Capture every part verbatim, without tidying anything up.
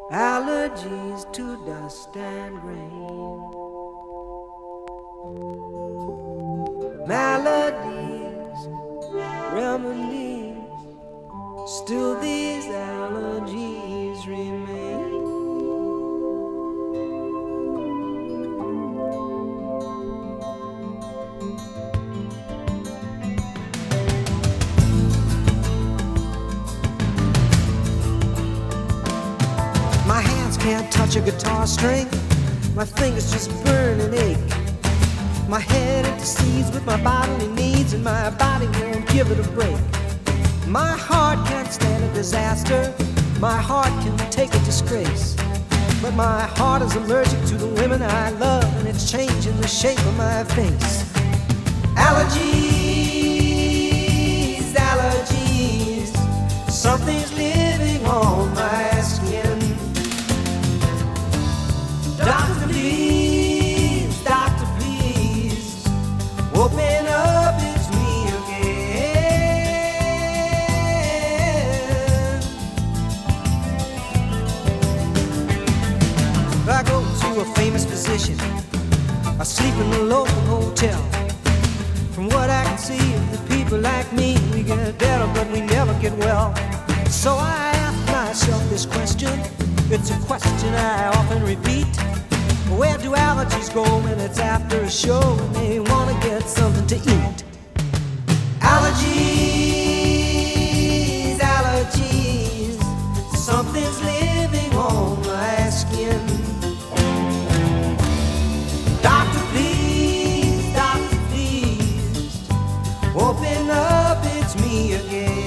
allergies to dust and rain, melodies, remedies, still these allergies remain. My hands can't touch a guitar string, my fingers just burn and ache. My head intercedes with my bodily needs, and my body won't give it a break. My heart can't stand a disaster, my heart can take a disgrace. But my heart is allergic to the women I love, and it's changing the shape of my face. Allergies, allergies, something's living on my skin. Doctor, please, doctor, please, open up, it's me again. If I go to a famous physician, I sleep in the local hotel. From what I can see of the people like me, we get better but we never get well. So I ask myself this question, it's a question I often repeat. Where do allergies go when it's after a show and they want to get something to eat? Allergies, allergies, something's living on my skin. Doctor, please, doctor, please, open up, it's me again.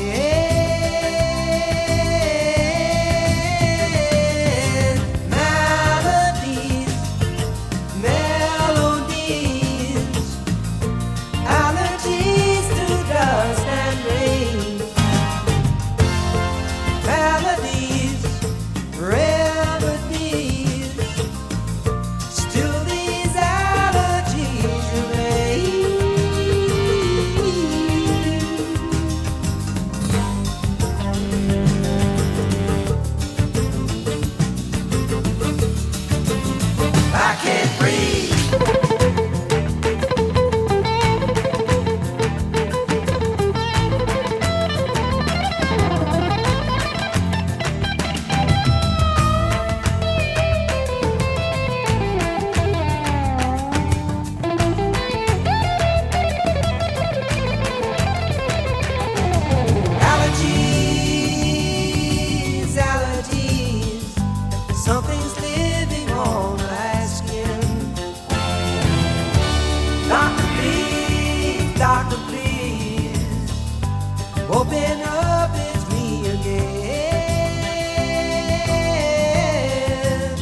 Open up, it's me again.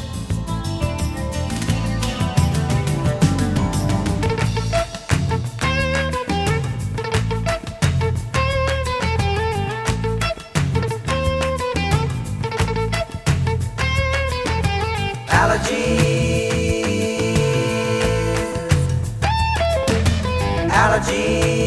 Allergies, allergies.